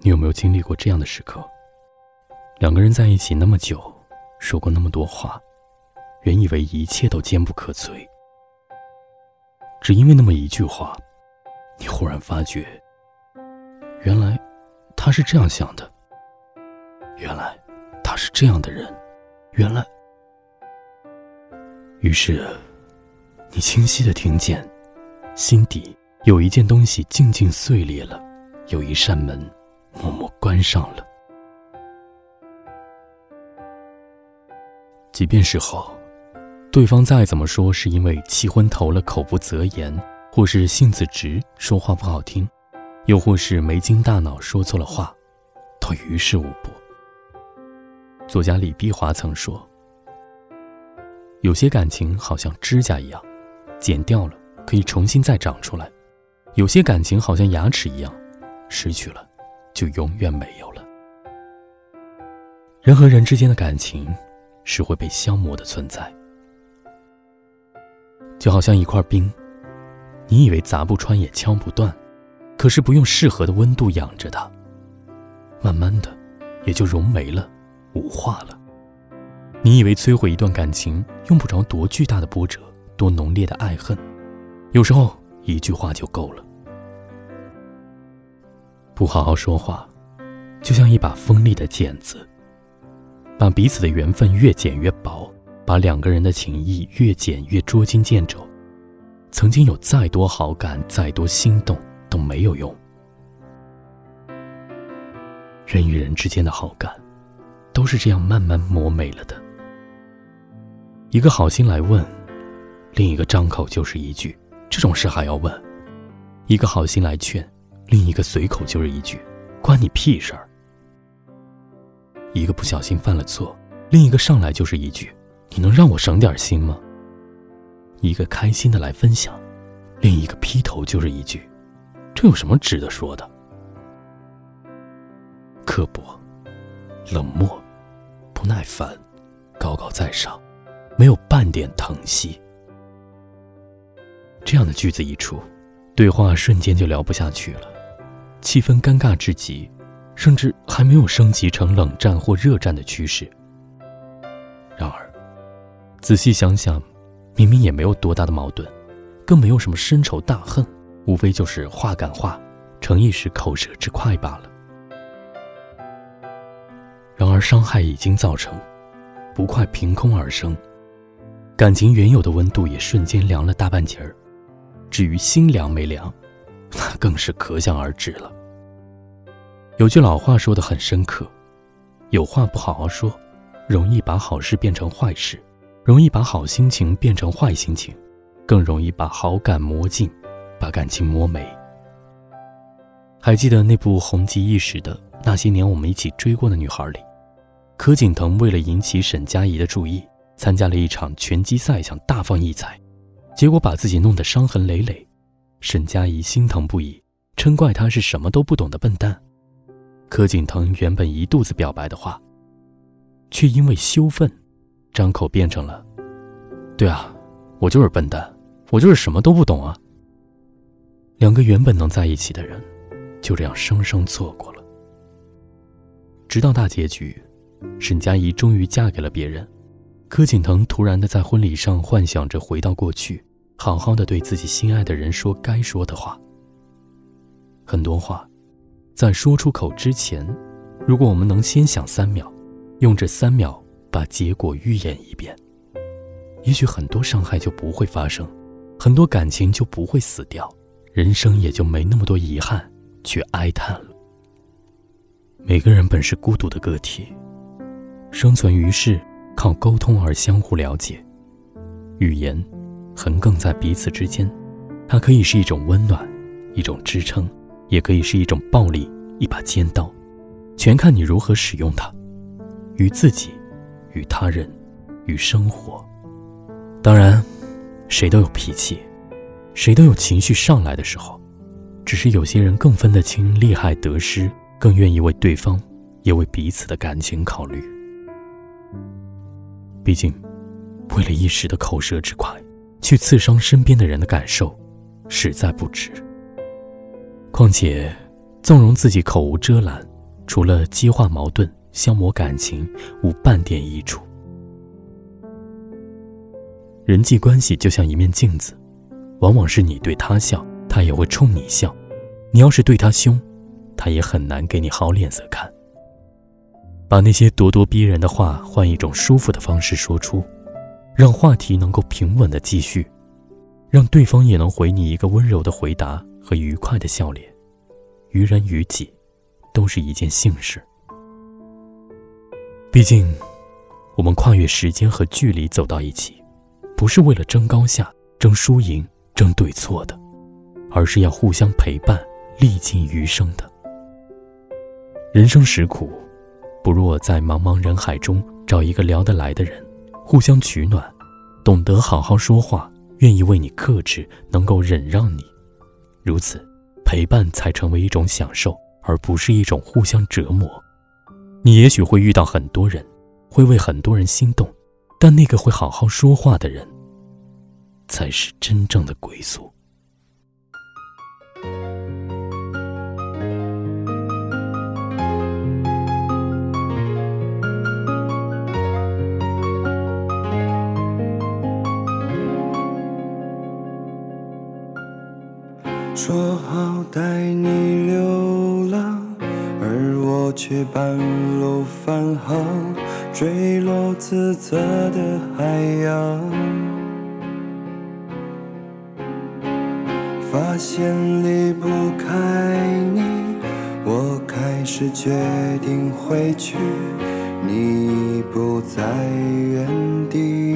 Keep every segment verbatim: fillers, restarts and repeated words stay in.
你有没有经历过这样的时刻？两个人在一起那么久，说过那么多话，原以为一切都坚不可摧，只因为那么一句话，你忽然发觉，原来他是这样想的，原来他是这样的人，原来……于是你清晰地听见，心底有一件东西静静碎裂了，有一扇门默默关上了。即便事后对方再怎么说是因为气昏头了口不择言，或是性子直说话不好听，又或是没经大脑说错了话，都于事无补。作家李碧华曾说，有些感情好像指甲一样，剪掉了可以重新再长出来，有些感情好像牙齿一样，失去了就永远没有了。人和人之间的感情是会被消磨的存在，就好像一块冰，你以为砸不穿也敲不断，可是不用适合的温度养着它，慢慢的也就融没了，无化了。你以为摧毁一段感情用不着多巨大的波折，多浓烈的爱恨，有时候一句话就够了。不好好说话，就像一把锋利的剪子，把彼此的缘分越剪越薄，把两个人的情谊越剪越捉襟见肘。曾经有再多好感，再多心动，都没有用。人与人之间的好感，都是这样慢慢磨没了的。一个好心来问，另一个张口就是一句，这种事还要问？一个好心来劝，另一个随口就是一句，关你屁事儿。一个不小心犯了错，另一个上来就是一句，你能让我省点心吗？一个开心的来分享，另一个劈头就是一句，这有什么值得说的？刻薄、冷漠、不耐烦、高高在上，没有半点疼惜。这样的句子一出，对话瞬间就聊不下去了，气氛尴尬至极，甚至还没有升级成冷战或热战的趋势。然而仔细想想，明明也没有多大的矛盾，更没有什么深仇大恨，无非就是话赶话，逞一时口舌之快罢了。然而伤害已经造成，不快凭空而生，感情原有的温度也瞬间凉了大半截儿。至于心凉没凉，那更是可想而知了。有句老话说得很深刻，有话不好好说，容易把好事变成坏事，容易把好心情变成坏心情，更容易把好感磨尽，把感情磨没。还记得那部红极一时的《那些年我们一起追过的女孩》里，柯景腾为了引起沈佳宜的注意，参加了一场拳击赛，想大放异彩，结果把自己弄得伤痕累累。沈佳宜心疼不已，嗔怪他是什么都不懂的笨蛋。柯景腾原本一肚子表白的话，却因为羞愤张口变成了，对啊，我就是笨蛋，我就是什么都不懂啊。两个原本能在一起的人，就这样生生错过了。直到大结局，沈佳宜终于嫁给了别人，柯景腾突然的在婚礼上幻想着回到过去，好好的对自己心爱的人说该说的话。很多话在说出口之前，如果我们能先想三秒，用这三秒把结果预演一遍，也许很多伤害就不会发生，很多感情就不会死掉，人生也就没那么多遗憾去哀叹了。每个人本是孤独的个体，生存于世靠沟通而相互了解。语言横亘在彼此之间，它可以是一种温暖，一种支撑，也可以是一种暴力，一把尖刀，全看你如何使用它，与自己，与他人，与生活。当然，谁都有脾气，谁都有情绪上来的时候，只是有些人更分得清利害得失，更愿意为对方也为彼此的感情考虑。毕竟为了一时的口舌之快去刺伤身边的人的感受，实在不值。况且纵容自己口无遮拦， 除了激化矛盾、消磨感情，无半点益处。人际关系就像一面镜子，往往是你对他笑，他也会冲你笑；你要是对他凶，他也很难给你好脸色看。把那些咄咄逼人的话换一种舒服的方式说出，让话题能够平稳地继续，让对方也能回你一个温柔的回答和愉快的笑脸，于人于己都是一件幸事。毕竟我们跨越时间和距离走到一起，不是为了争高下、争输赢、争对错的，而是要互相陪伴，历尽余生的。人生实苦，不如我在茫茫人海中找一个聊得来的人，互相取暖，懂得好好说话，愿意为你克制，能够忍让你。如此，陪伴才成为一种享受，而不是一种互相折磨。你也许会遇到很多人，会为很多人心动，但那个会好好说话的人，才是真正的归宿。 说好带你流浪，而我却半路返航，坠落自责的海洋。发现离不开你，我开始决定回去，你不在原地。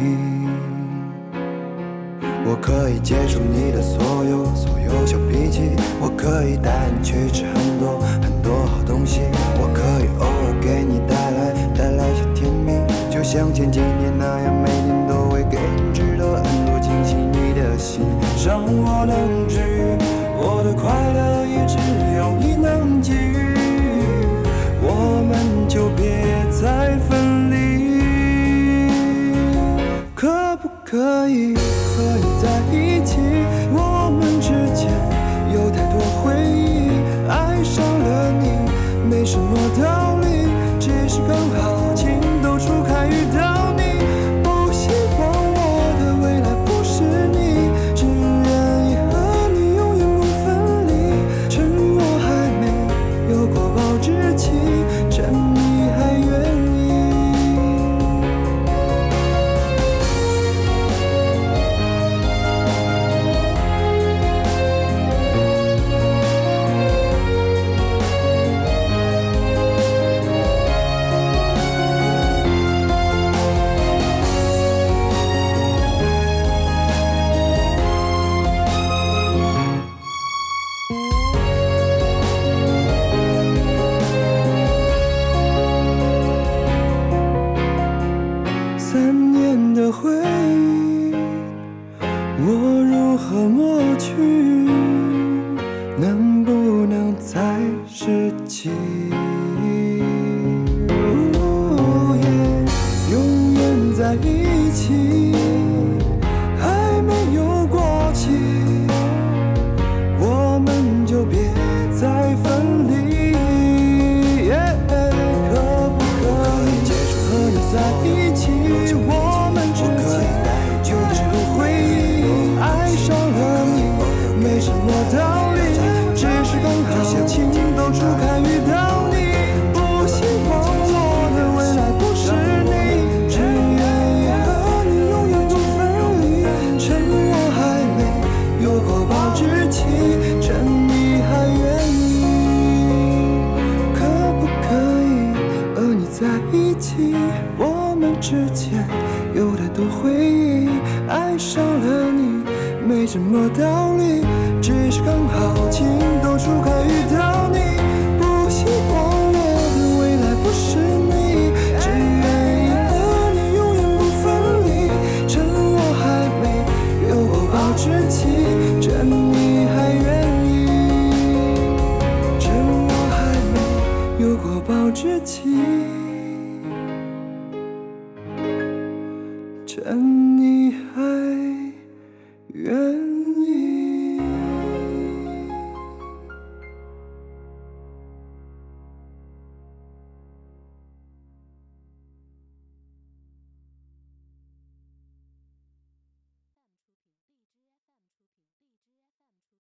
我可以接受你的所有所有小脾气，我可以带你去吃很多很多好东西，我可以偶尔给你带来带来些甜蜜，就像前几年那样，每天都会给你知道很多惊喜。你的心让我能治愈，我的快乐也只有你能给予，我们就别再分离。可不可以和你在一起，我们之间有太多回忆，爱上了你没什么道理，只是刚好情窦初开遇到你，不希望我的未来不是你，只愿意和你永远不分离，趁我还没有过保质期，趁你还愿意。三年的回忆，我如何抹去？能不能再拾起？哦耶，永远在一起，还没有过期，我们就别再分离。耶，可不可以接受和你在一起？我们之间就只有回忆，爱上了你没什么道理，只是刚好情窦初开遇到你，不希望我的未来不是你，只愿意和你永远不分离，趁我还没有过保质期，趁你还愿意。可不可以和你在一起，我们之间有太多回忆，爱上了你没什么道理，只是刚好情窦初开遇到你，不希望我的未来不是你，只愿意和你永远不分离，趁我还没有过保质期，趁你还愿意，趁我还没有过保质期。